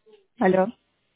Алло.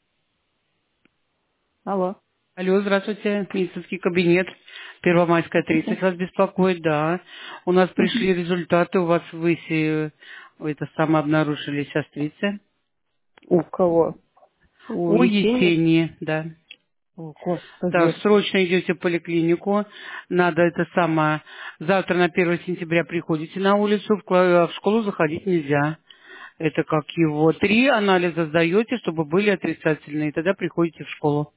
Алло. Алло, здравствуйте, медицинский кабинет, Первомайская, 30 вас беспокоит, да. У нас Мгм. пришли результаты, у вас это самое обнаружились острицы. У кого? У У Есени? Есении, да. О, Так, господи. срочно идете в поликлинику, надо это самое, завтра на 1 сентября приходите на улицу, в школу заходить нельзя. Это как его, 3 анализа сдаете, чтобы были отрицательные, и тогда приходите в школу.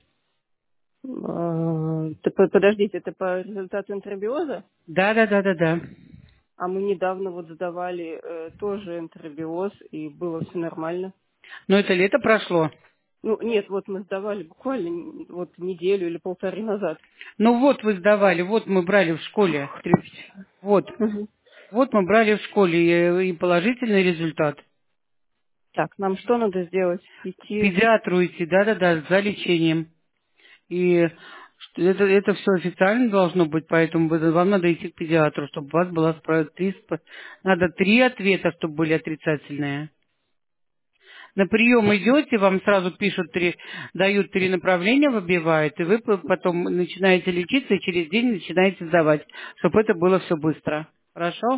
Подождите, это по результату энтеробиоза? Да, да, да, да, да. А мы недавно вот сдавали тоже энтеробиоз, и было все нормально. Но это лето прошло. Ну, нет, вот мы сдавали буквально вот неделю или полторы назад. Ну вот вы сдавали, вот мы брали в школе. Вот, Мгм. вот мы брали в школе и положительный результат. Так, нам что надо сделать? К Идти. педиатру идти, да-да-да, за лечением. И это все официально должно быть, поэтому вам надо идти к педиатру, чтобы у вас было надо 3 ответа, чтобы были отрицательные. На прием идете, вам сразу пишут дают 3 направления, выбивают, и вы потом начинаете лечиться и через день начинаете сдавать, чтобы это было все быстро. Хорошо?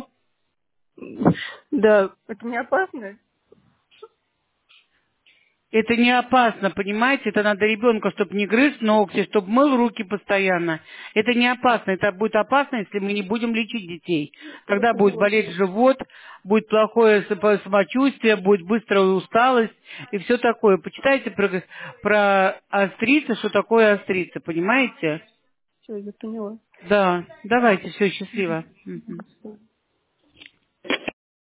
Да, это не опасно? Это не опасно, понимаете? Это надо ребенка, чтобы не грыз ногти, чтобы мыл руки постоянно. Это не опасно. Это будет опасно, если мы не будем лечить детей. Я Тогда будет поняла. болеть живот, будет плохое самочувствие, будет быстрая усталость и все такое. Почитайте про острицы, что такое острица, понимаете? Все, я поняла. Да, давайте, все, счастливо. Мгм. Господи.